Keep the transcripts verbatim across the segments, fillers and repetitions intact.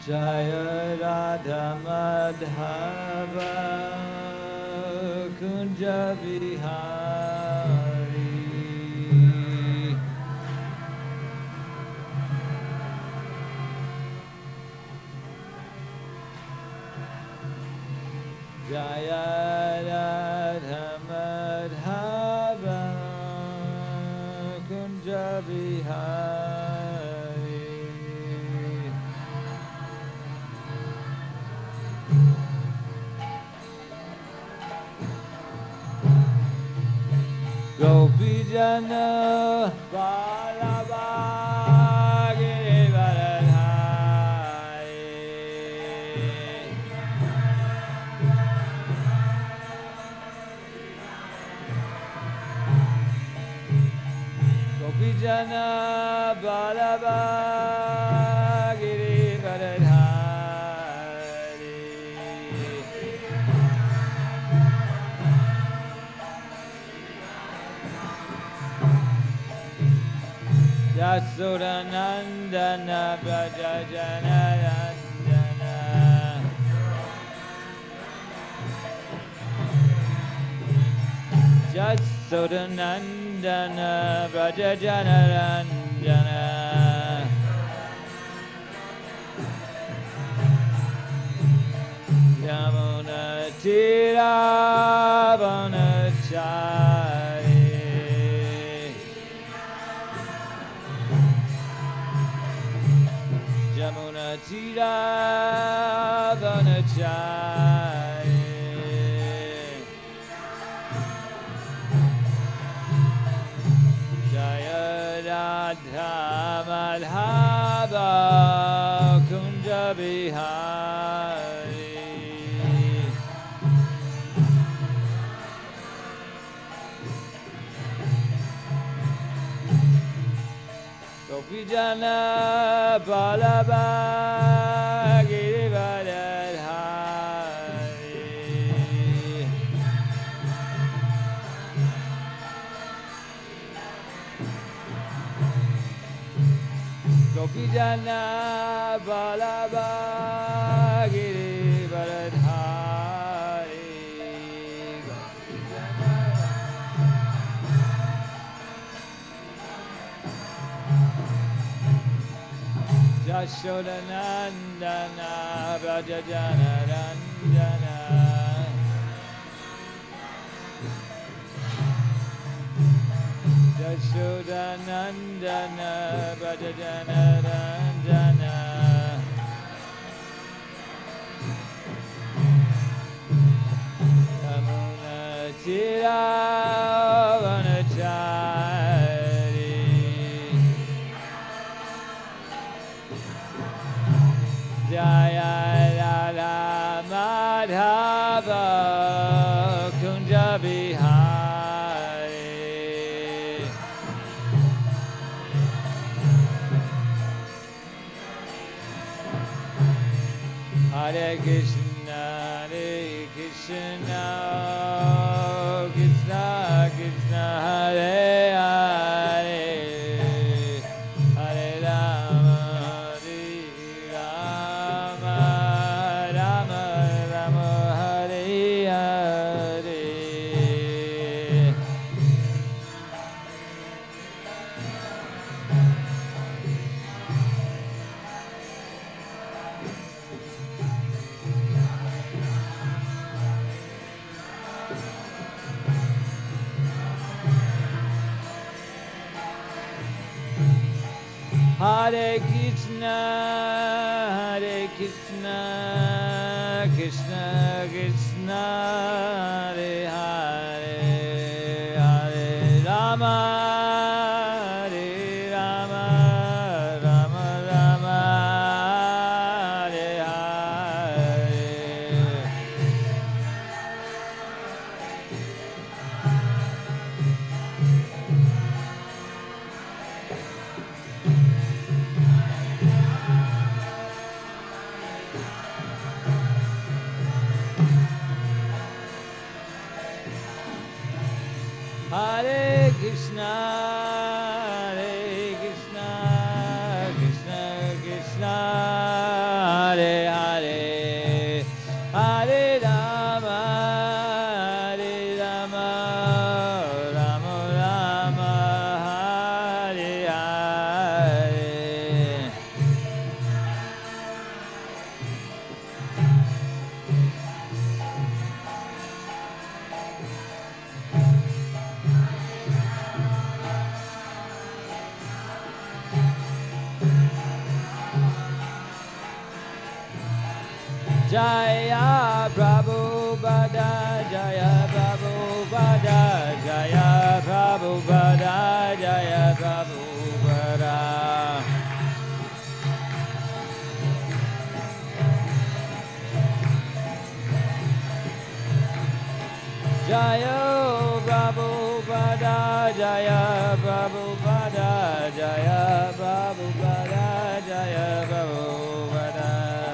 Jaya Radha Madhava Kunja Vihari Jaya Radha Madhava Kunja Vihari Gopijana Vallabha Giridharadhari Gopijana Vallabha Giridharadhari Yasudanandana Brajajanarandana Yasudanandana Brajajanarandana Yamuna Tiravanachari Yamuna Tiravanachari Jaya Radha Madhava Kunja Vihari Gopijana Vallabha Giridharadhari Gopijana Vallabha Giridharadhari Yashodanandana Brajajanarandana Yashodanandana Brajajanarandana Yamuna Tiravanachari Jaya Radha Madhava Kunja Vihari Hare Krishna Hare Krishna Krishna Krishna Hare Hare Hare Rama Hare Rama Rama Rama Hare Hare Hare Krishna, Hare Krishna, Krishna Krishna, Hare Hare, Hare Rama, Hare Rama, Rama Rama, Hare Hare. Hare Krishna, Hare Krishna, Krishna Krishna, Jaya Prabhupada, Jaya Prabhupada, Jaya Prabhupada, Jaya Prabhupada. Jaya Prabhupada, Jaya Prabhupada, Jaya Prabhupada, Jaya Prabhupada.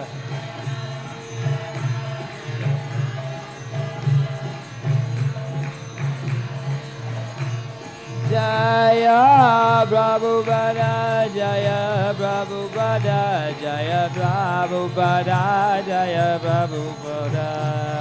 Jaya Prabhupada, Jaya Prabhupada, Jaya Prabhupada, Jaya Prabhupada.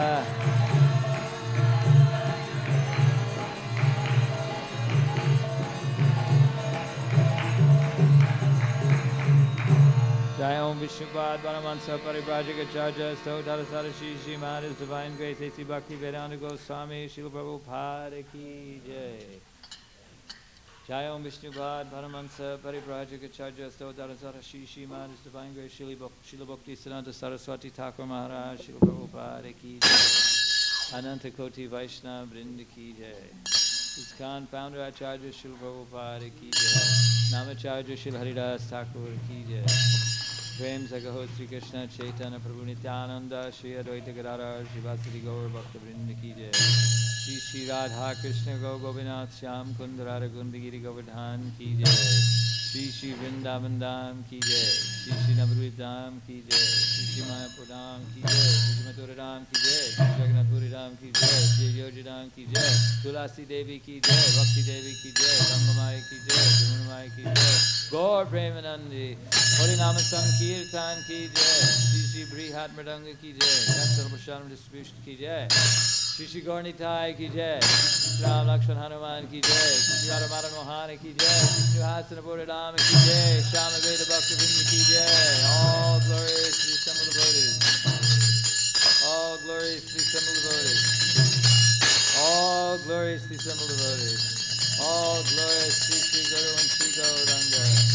Jai Om Vishnupad Paramahansa Parivrajagacharya Stotara Sarashi Srimad His Divine Grace A C Bhakti Vedanta Goswami Srila Prabhupada Ki Jai. Jai Om Vishnupad Paramahansa Parivrajagacharya Stotara Sarashi Srimad His Divine Grace Srila Bhakti Siddhanta Saraswati Thakur Maharaj Srila Prabhupada Ki Jai. Ananta Koti Vaishnava Vrinda Ki Jai. Iskand Founder Acharya Srila Prabhupada Ki Jai. Namacharya Srila Haridas Thakur Ki Jai. Prem Sagaho Sri Krishna Chaitanya Prabhu Nityananda Shri Advaita Gadadhar Shivasati Gaur Bhakta Vrinda Ki Jai. Shri Shri Radha Krishna Go Govinath Shyam Kund Radha Gundagiri Govardhan Ki Jai. Shri Shri Vrindavan Dham Ki Jai. Shri Shri Navadvip Dham Ki Jai. Shri Shri Mayapur Dham Ki Jai. Shri Shri Mathura Dham Ki Jai. Shri Jagannath Puri Dham Ki Jai. Shri Yogi Dham Ki Jai. Tulasi Devi Ki Jai. Bhakti Devi Ki Jai. Gangamai Ki Jai. Jamunamai Ki Jai. Gaur Premanandi Harinama Sankirtan Ki Jai. Shri Shri Brihat Mridanga Ki Jai. Gansal Prashanam Distribution Ki Jai. Shri Shri Gaurnitai Ki Jai. Shri Ram Lakshman Hanuman Ki Jai. Shri Radha Madan Mohana Ki Jai. Shri Hasana Bodhidama Ki Jai. Shama Veda Bhakta Vrinda Ki Jai. All glories to the assembled devotees. All glories to the assembled devotees. All glories to the assembled devotees. All glories to Sri Guru and Sri Gauranga.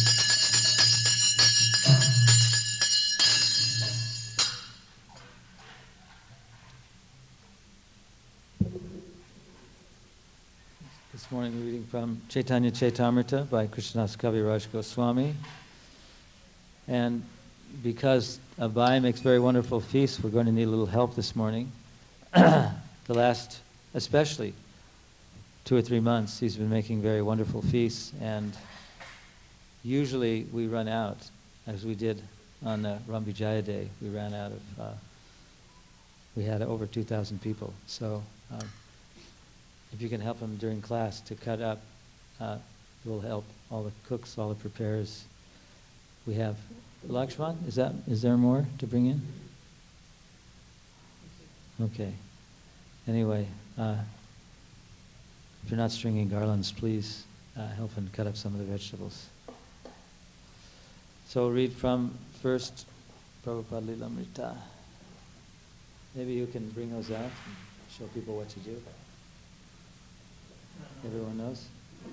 This morning we're reading from Chaitanya Chaitamrita by Krishnadas Kaviraj Goswami. And because Abhay makes very wonderful feasts, we're going to need a little help this morning. The last, especially, two or three months, he's been making very wonderful feasts, and usually we run out, as we did on the Ram Vijaya Day. We ran out of, uh, we had over two thousand people. So um, if you can help him during class to cut up, uh, it will help all the cooks, all the preparers. We have Lakshman, is that, is there more to bring in? Okay. Anyway, uh, if you're not stringing garlands, please uh, help him cut up some of the vegetables. So read from first Prabhupada Lilamrita. Maybe you can bring those out and show people what to do. Everyone knows?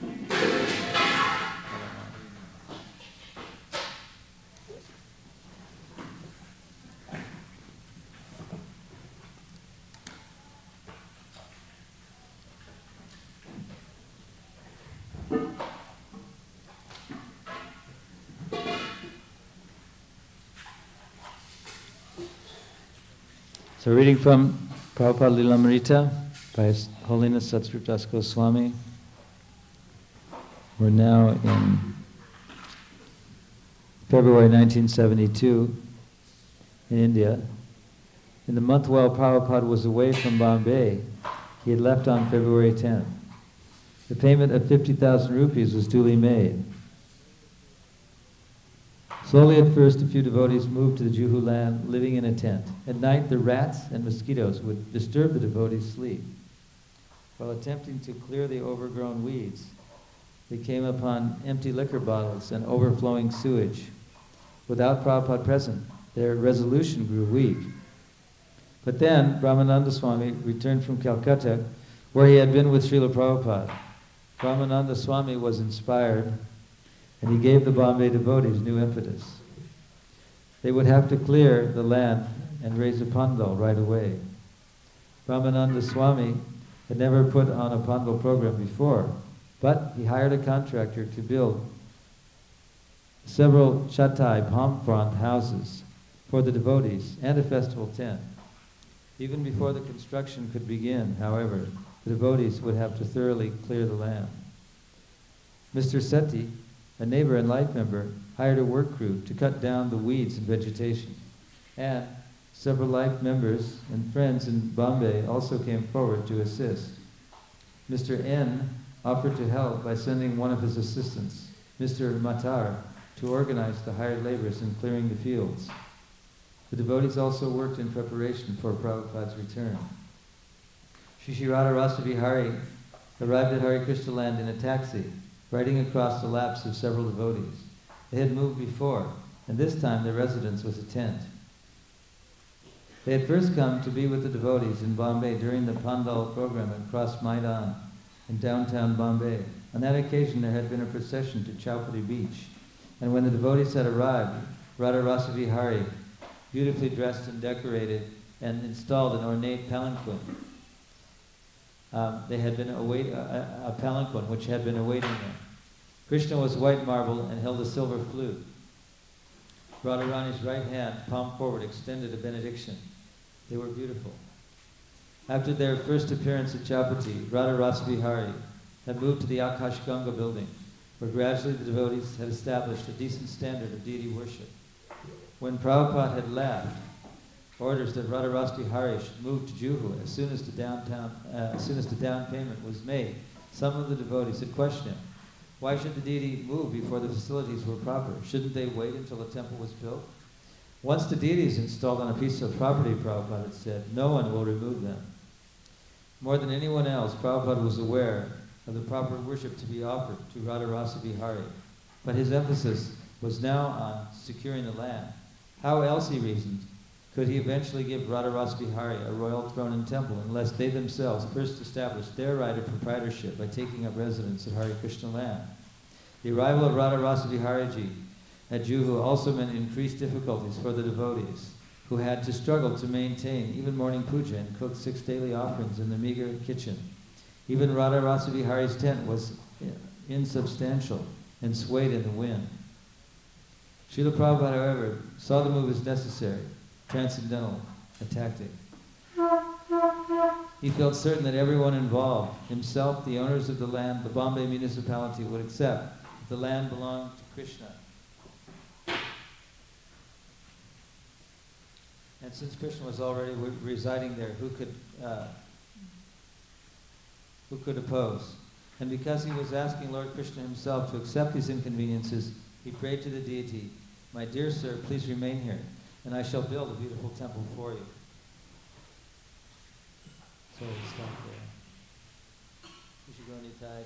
So reading from Prabhupada Lilamrita by His Holiness Satsrup Das Goswami. We're now in February nineteen seventy-two in India. In the month while Prabhupada was away from Bombay, he had left on February tenth. The payment of fifty thousand rupees was duly made. Slowly at first, a few devotees moved to the Juhu land, living in a tent. At night, the rats and mosquitoes would disturb the devotees' sleep. While attempting to clear the overgrown weeds, they came upon empty liquor bottles and overflowing sewage. Without Prabhupada present, their resolution grew weak. But then, Brahmananda Swami returned from Calcutta, where he had been with Srila Prabhupada. Brahmananda Swami was inspired, and he gave the Bombay devotees new impetus. They would have to clear the land and raise a pandal right away. Brahmananda Swami had never put on a pandal program before, but he hired a contractor to build several chatai palm frond houses for the devotees and a festival tent. Even before the construction could begin, however, the devotees would have to thoroughly clear the land. Mister Seti, a neighbor and life member, hired a work crew to cut down the weeds and vegetation. And several life members and friends in Bombay also came forward to assist. Mister N offered to help by sending one of his assistants, Mister Matar, to organize the hired laborers in clearing the fields. The devotees also worked in preparation for Prabhupada's return. Shri Shri Radha Rasa Vihari arrived at Hare Krishna land in a taxi, riding across the laps of several devotees. They had moved before, and this time their residence was a tent. They had first come to be with the devotees in Bombay during the Pandal program at Cross Maidan in downtown Bombay. On that occasion there had been a procession to Chowpatty Beach, and when the devotees had arrived, Radha Rasa Vihari, beautifully dressed and decorated, and installed an ornate palanquin. Um, they had been await a, a palanquin which had been awaiting them. Krishna was white marble and held a silver flute. Radharani's right hand, palm forward, extended a benediction. They were beautiful. After their first appearance at Chowpatty, Radha Rasa Vihari had moved to the Akash Ganga building, where gradually the devotees had established a decent standard of deity worship. When Prabhupada had left, orders that Radha Rasa Vihari should move to Juhu as soon as the downtown, uh, as soon as the down payment was made, some of the devotees had questioned him. Why should the deity move before the facilities were proper? Shouldn't they wait until the temple was built? Once the deity is installed on a piece of property, Prabhupada had said, no one will remove them. More than anyone else, Prabhupada was aware of the proper worship to be offered to Radha Rasa Vihari, but his emphasis was now on securing the land. How else, he reasoned, could he eventually give Radha Rasa Vihari a royal throne and temple unless they themselves first established their right of proprietorship by taking up residence at Hare Krishna land? The arrival of Radha Rasa Vihariji at Juhu also meant increased difficulties for the devotees, who had to struggle to maintain even morning puja and cook six daily offerings in the meager kitchen. Even Radha Rasa Vihari's tent was insubstantial and swayed in the wind. Srila Prabhupada, however, saw the move as necessary, transcendental, a tactic. He felt certain that everyone involved, himself, the owners of the land, the Bombay municipality, would accept that the land belonged to Krishna. And since Krishna was already w- residing there, who could uh, who could oppose? And because he was asking Lord Krishna himself to accept these inconveniences, he prayed to the deity, "My dear sir, please remain here, and I shall build a beautiful temple for you." So we stop there. We should go Nitai.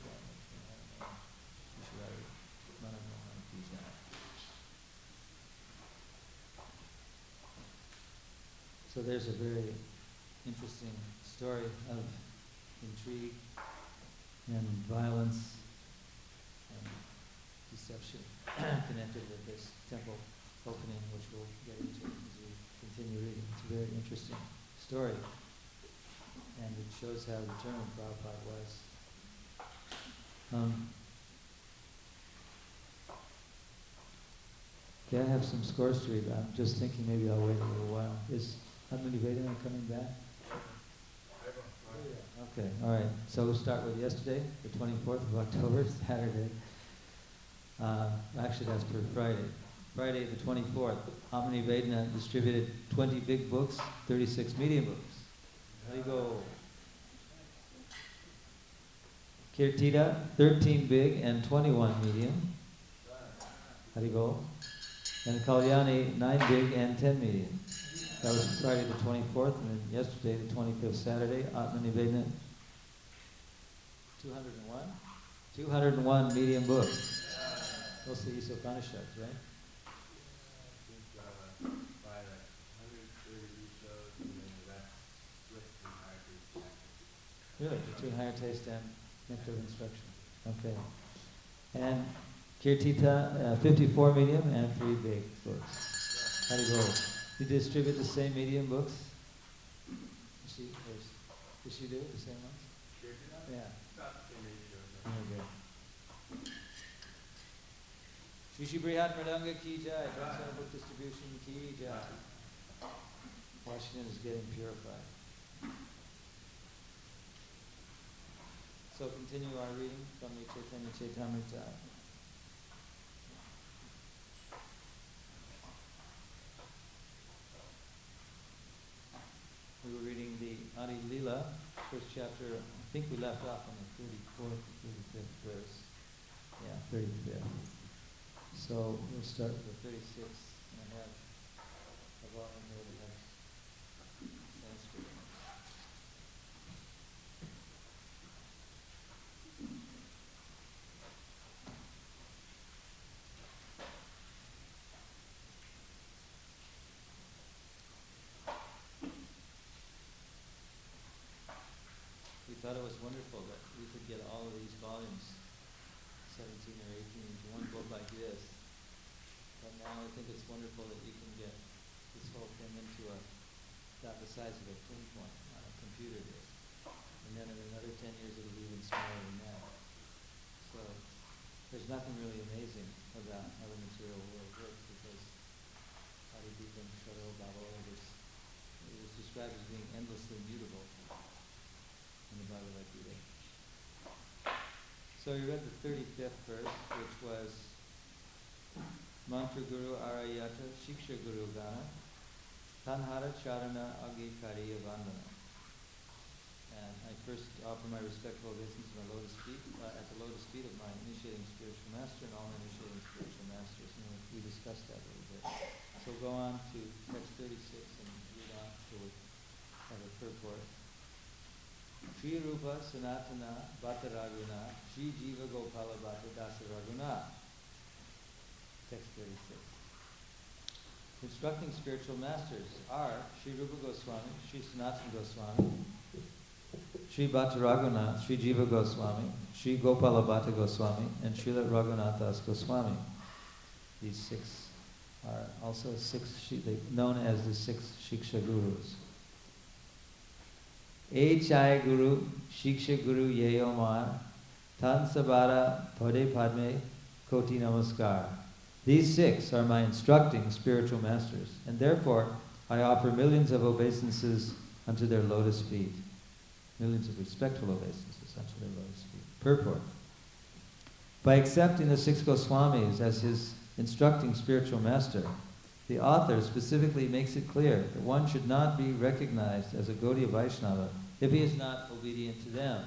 So there's a very interesting story of intrigue and violence and deception connected with this temple opening, which we'll get into as we continue reading. It's a very interesting story, and it shows how determined Prabhupada was. Um, okay, I have some scores to read. I'm just thinking maybe I'll wait a little while. Is Admini Vedana coming back? Okay, all right. So we'll start with yesterday, the twenty-fourth of October, Saturday. Uh, actually, that's for Friday. Friday, the twenty-fourth, Amini Vedana distributed twenty big books, thirty-six medium books. There you go. Kirtida, thirteen big and twenty-one medium. Haribol. And Kalyani, nine big and ten medium. That was Friday the twenty-fourth, and then yesterday, the twenty-fifth, Saturday, Atma Nivedana, two hundred one? two hundred one medium books. Those are the Upanishads, right? Really? Between higher taste and nectar of instruction. Okay. And Kirtita, uh, fifty-four medium and three big books. How do you go? You distribute the same medium books? Does she, does, does she do it, the same ones? Yeah. Not the same medium. Okay. Shri Shri Brihat Mridanga Ki Jai, Transcendental Book Distribution Ki Jai. Washington is getting purified. So continue our reading from the Chaitanya Chaitamrita. We were reading the Adi Lila, first chapter. I think we left off on the thirty-fourth, thirty-fifth verse. Yeah, thirty-fifth. So we'll start with the thirty-sixth, and I have a volume here that has Sanskrit. We thought it was wonderful that we could get all of these volumes, seventeen or eighteen, into one book like this. But now I think it's wonderful that you can get this whole thing into a, about the size of a pinpoint on a computer disk. And then in another ten years it'll be even smaller than that. So there's nothing really amazing about how the material world works, because Adidipam Sharo Bhavo is, it was described as being endlessly mutable in the Bhagavad Gita. So we read the thirty-fifth verse, which was Mantra Guru Arayata Shiksha Guru Gana Tanhara Charana Agi Kariya Vandana. And I first offer my respectful obeisance to my lotus feet, uh, at the lotus feet of my initiating spiritual master and all my initiating spiritual masters. And we discussed that a little bit. So go on to text thirty-six and read on till we have a purport. Shri Rupa Sanatana Bhatta Raguna Shri Jiva Gopala Bhatta Dasa Raguna. Text thirty-six. Instructing spiritual masters are Shri Rupa Goswami, Shri Sanatana Goswami, Shri Bhatta Raghunath, Shri Jiva Goswami, Shri Gopala Bhatta Goswami, and Srila Raghunath Das Goswami. These six are also six, known as the six Shiksha Gurus. Echai Guru, Shiksha Guru Yeyomar, Tan Sabara Pade Padme Koti Namaskar. These six are my instructing spiritual masters, and therefore I offer millions of obeisances unto their lotus feet. Millions of respectful obeisances unto their lotus feet. Purport. By accepting the six Goswamis as his instructing spiritual master, the author specifically makes it clear that one should not be recognized as a Gaudiya Vaishnava if he is not obedient to them.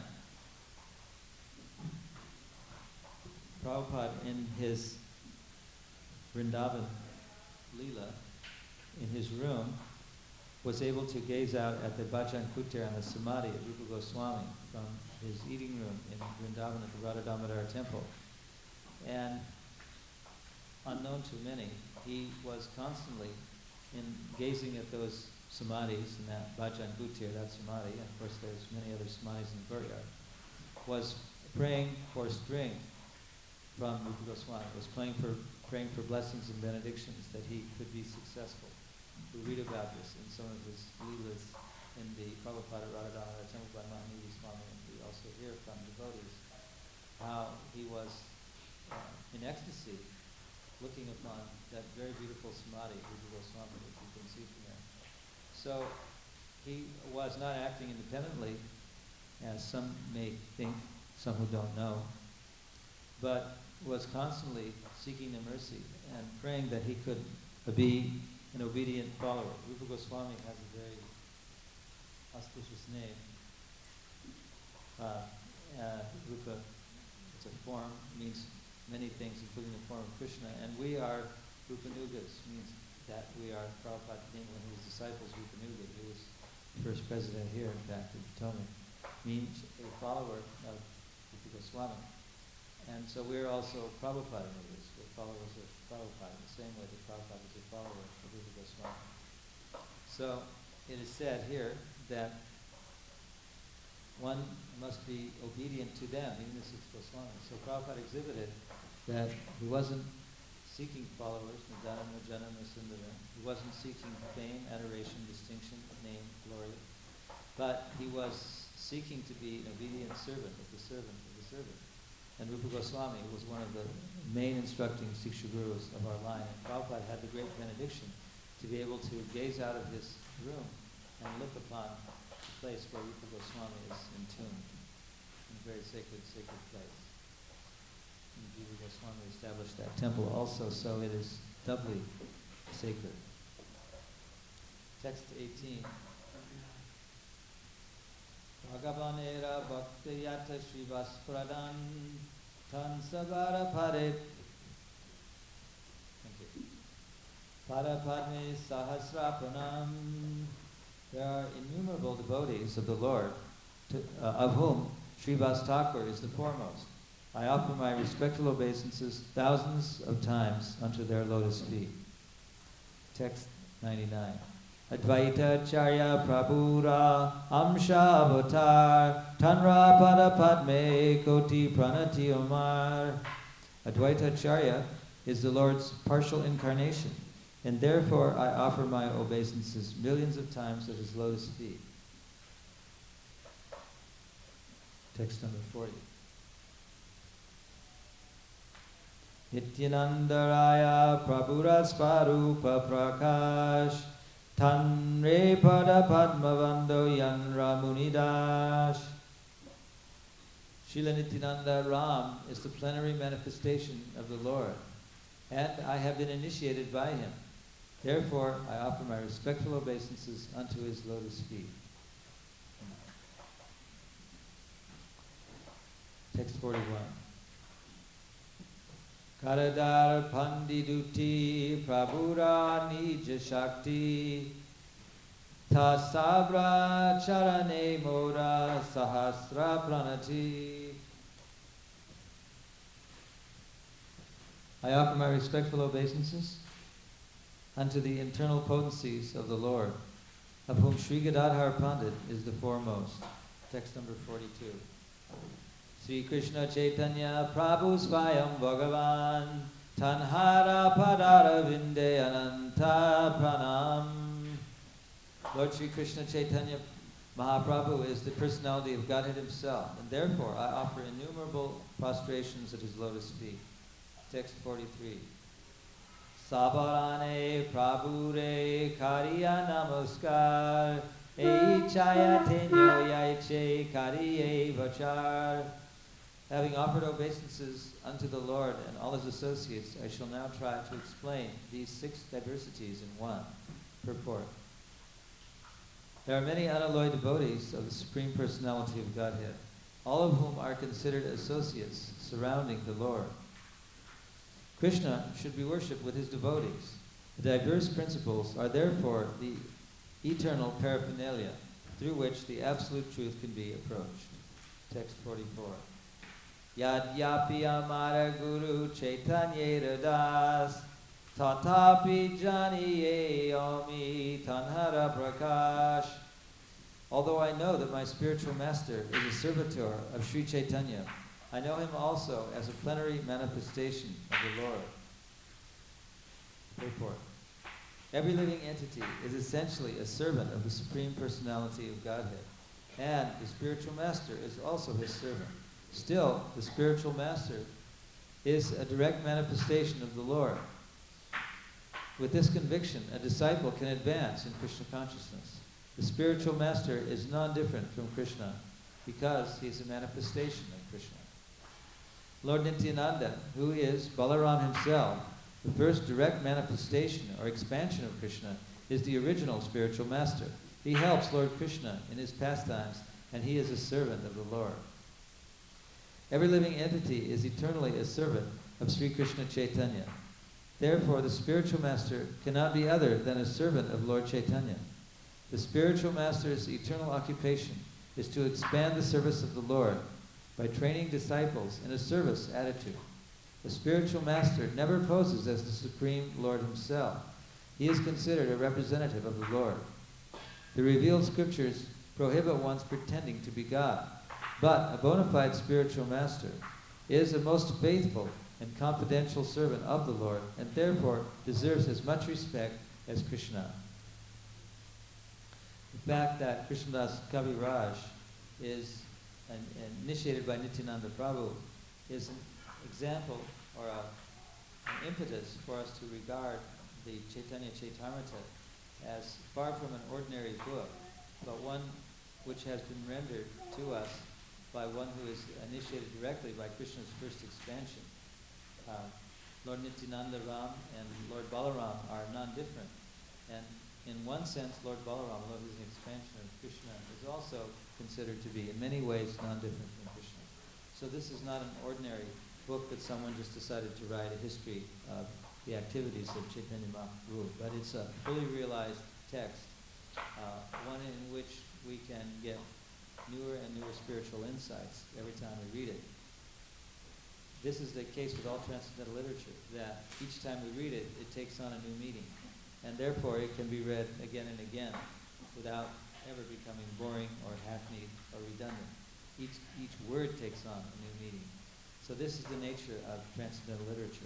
Prabhupada, in his Vrindavan Leela, in his room, was able to gaze out at the Bhajan Kutir and the Samadhi of Rupa Goswami from his eating room in Vrindavan at the Radha Damodar temple. And unknown to many, he was constantly in gazing at those samadhis and that Bhajan Kutir, that samadhi, and of course there's many other samadhis in the courtyard, was praying for strength from Rupa Goswami, was praying for, praying for blessings and benedictions that he could be successful. We read about this in some of his leelas in the Prabhupada Radha Damodar temple by Mahanidi Swami, and we also hear from devotees how he was uh, in ecstasy looking upon that very beautiful samadhi, Rupa Goswami, which you can see from there. So he was not acting independently, as some may think, some who don't know, but was constantly seeking the mercy and praying that he could be an obedient follower. Rupa Goswami has a very auspicious name. Uh, uh, Rupa, it's a form, means many things, including the form of Krishna. And we are Rupanugas, means that we are Prabhupada came when his disciples, Rupanuga, who was the first president here, in fact, in Potomac, means a follower of Rupa Goswami. And so we're also Prabhupada Nugas, we're followers of Prabhupada, the same way that Prabhupada was a follower of Rupa Goswami. So it is said here that one must be obedient to them, even the six Goswamis. So Prabhupada exhibited that he wasn't seeking followers, Nadanam Najanam Sundara. He wasn't seeking fame, adoration, distinction, name, glory, but he was seeking to be an obedient servant of the servant of the servant. And Rupa Goswami was one of the main instructing Siksha Gurus of our line. And Prabhupada had the great benediction to be able to gaze out of his room and look upon the place where Rupa Goswami is entombed, in a very sacred, sacred place. And Rupa Goswami established that temple also, so it is doubly sacred. Text eighteen. Bhagavanera bhaktayata shrivaspradan tansavara parit. Thank you. Parapadme sahasrapanam. There are innumerable devotees of the Lord, to, uh, of whom Srivas Thakur is the foremost. I offer my respectful obeisances thousands of times unto their lotus feet. Text ninety-nine. Advaita Charya Prabhura Amsha Avatar Tanra Pada Padme Koti Pranati Omar. Advaita Charya is the Lord's partial incarnation, and therefore I offer my obeisances millions of times at his lotus feet. Text number forty. Nityanandaraya Prabhurasvarupa Prakash Tanre Pada Padmavando Yanra Munidash. Srila Nityananda Ram is the plenary manifestation of the Lord, and I have been initiated by him. Therefore, I offer my respectful obeisances unto his lotus feet. Text forty-one. Karadar Pandiduti Prabhura Nija Shakti Tasabra Charane Mora Sahasra Pranati. I offer my respectful obeisances unto the internal potencies of the Lord, of whom Sri Gadadhar Pandit is the foremost. Text number forty-two. Sri Krishna Chaitanya Prabhu Svayam Bhagavan Tanhara Padara Vinde Ananta Pranam. Lord Sri Krishna Chaitanya Mahaprabhu is the personality of Godhead himself, and therefore I offer innumerable prostrations at his lotus feet. Text forty-three. Sabarane Prabhure Kariya Namaskar Ei Chayatenyo Yaiche Kariye Vachar. Having offered obeisances unto the Lord and all his associates, I shall now try to explain these six diversities in one. Purport. There are many unalloyed devotees of the Supreme Personality of Godhead, all of whom are considered associates surrounding the Lord. Krishna should be worshipped with his devotees. The diverse principles are therefore the eternal paraphernalia through which the absolute truth can be approached. Text forty-four. Yadyapi amara guru chaitanya das tatapi janiye omi tanhara prakash. Although I know that my spiritual master is a servitor of Sri Chaitanya, I know him also as a plenary manifestation of the Lord. Purport. Every living entity is essentially a servant of the Supreme Personality of Godhead, and the spiritual master is also his servant. Still, the spiritual master is a direct manifestation of the Lord. With this conviction, a disciple can advance in Krishna consciousness. The spiritual master is non-different from Krishna because he is a manifestation of Krishna. Lord Nityananda, who is Balaram himself, the first direct manifestation or expansion of Krishna, is the original spiritual master. He helps Lord Krishna in his pastimes, and he is a servant of the Lord. Every living entity is eternally a servant of Sri Krishna Chaitanya. Therefore, the spiritual master cannot be other than a servant of Lord Chaitanya. The spiritual master's eternal occupation is to expand the service of the Lord by training disciples in a service attitude. The spiritual master never poses as the Supreme Lord himself. He is considered a representative of the Lord. The revealed scriptures prohibit one's pretending to be God, but a bona fide spiritual master is a most faithful and confidential servant of the Lord, and therefore deserves as much respect as Krishna. The fact that Krishnadas Kaviraj is an, an initiated by Nityananda Prabhu is an example or a, an impetus for us to regard the Chaitanya Chaitamrita as far from an ordinary book, but one which has been rendered to us by one who is initiated directly by Krishna's first expansion. Uh, Lord Nityananda Ram and Lord Balaram are non-different. And in one sense, Lord Balaram, although he's an expansion of Krishna, is also considered to be in many ways non-different from Krishna. So this is not an ordinary book that someone just decided to write a history of the activities of Chaitanya Mahaprabhu, but it's a fully realized text, uh, one in which we can get newer and newer spiritual insights every time we read it. This is the case with all transcendental literature, that each time we read it, it takes on a new meaning. And therefore, it can be read again and again without ever becoming boring or hackneyed or redundant. Each, each word takes on a new meaning. So this is the nature of transcendental literature.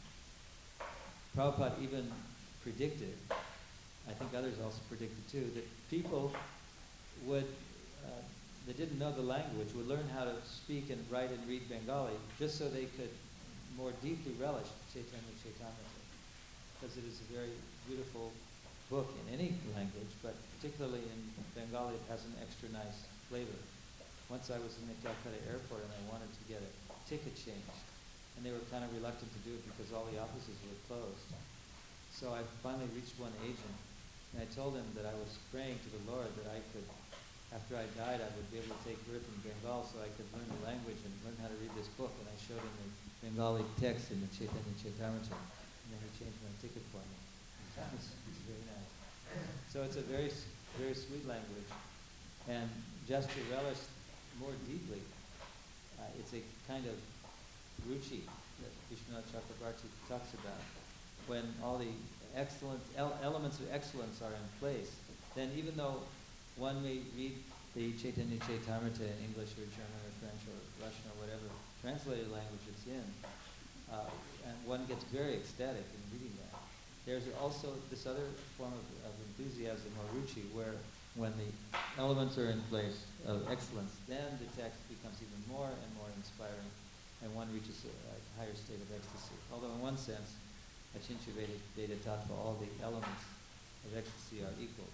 Prabhupada even predicted, I think others also predicted too, that people would, uh, that didn't know the language, would learn how to speak and write and read Bengali just so they could more deeply relish Chaitanya Chaitamrita. Because it is a very beautiful book in any language, but particularly in Bengali it has an extra nice flavor. Once I was in the Calcutta airport and I wanted to get a ticket changed, and they were kind of reluctant to do it because all the offices were closed. So I finally reached one agent, and I told him that I was praying to the Lord that I could, after I died, I would be able to take birth in Bengal so I could learn the language and learn how to read this book. And I showed him the Bengali text in the Chaitanya Chaitamrita, and then he changed my ticket for me. It's, it's very nice. So it's a very, very sweet language, and just to relish more deeply, uh, it's a kind of ruchi that Vishwanath Chakrabarti talks about. When all the excellent el- elements of excellence are in place, then even though one may read the Chaitanya Chaitamrita in English or German or French or Russian or whatever translated language it's in, uh, and one gets very ecstatic in reading that. There's also this other form of, of enthusiasm or ruchi where when the elements are in place of excellence, then the text becomes even more and more inspiring, and one reaches a, a higher state of ecstasy. Although in one sense, Achincha Veda, Veda Tattva, all the elements of ecstasy are equal.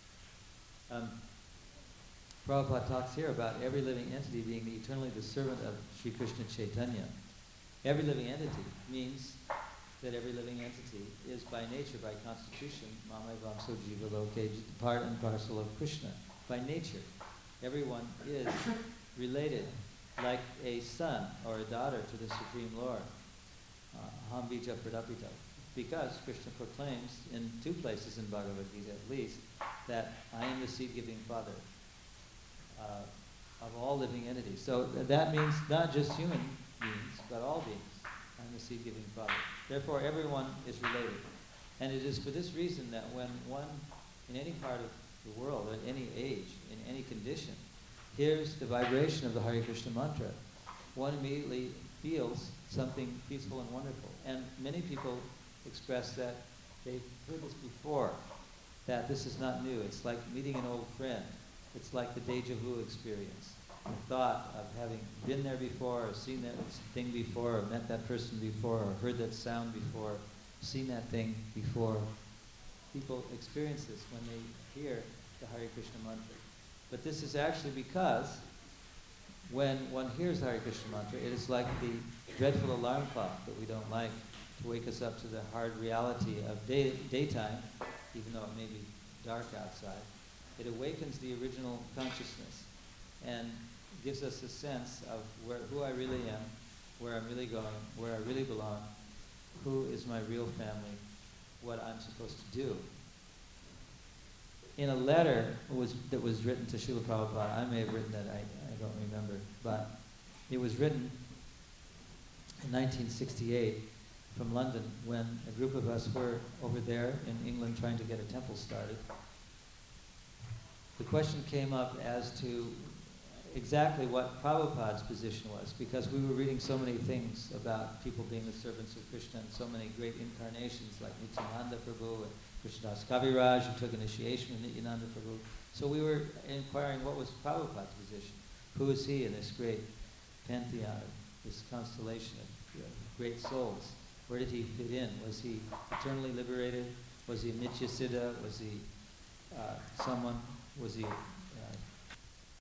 Um, Prabhupada talks here about every living entity being the eternally the servant of Sri Krishna Chaitanya. Every living entity means that every living entity is by nature, by constitution, Mama Vamso Jiva Loke, part and parcel of Krishna. By nature, everyone is related like a son or a daughter to the Supreme Lord. Ham Bija Pradapita. Because Krishna proclaims in two places in Bhagavad Gita at least that I am the seed-giving father uh, of all living entities. So th- that means not just human beings, but all beings. I'm the seed-giving father. Therefore, everyone is related. And it is for this reason that when one, in any part of the world, at any age, in any condition, hears the vibration of the Hare Krishna mantra, one immediately feels something peaceful and wonderful. And many people express that they've heard this before, that this is not new. It's like meeting an old friend. It's like the deja vu experience. The thought of having been there before, or seen that thing before, or met that person before, or heard that sound before, seen that thing before. People experience this when they hear the Hare Krishna mantra. But this is actually because when one hears the Hare Krishna mantra, it is like the dreadful alarm clock that we don't like to wake us up to the hard reality of day, daytime, even though it may be dark outside. It awakens the original consciousness and gives us a sense of where, who I really am, where I'm really going, where I really belong, who is my real family, what I'm supposed to do. In a letter was, that was written to Srila Prabhupada, I may have written that, I, I don't remember, but it was written in nineteen sixty-eight from London when a group of us were over there in England trying to get a temple started. The question came up as to exactly what Prabhupada's position was, because we were reading so many things about people being the servants of Krishna and so many great incarnations like Nityananda Prabhu and Krishnadas Kaviraj, who took initiation with Nityananda Prabhu. So we were inquiring what was Prabhupada's position. Who is he in this great pantheon, this constellation of you know, great souls? Where did he fit in? Was he eternally liberated? Was he Nityasiddha? Was he uh, someone? Was he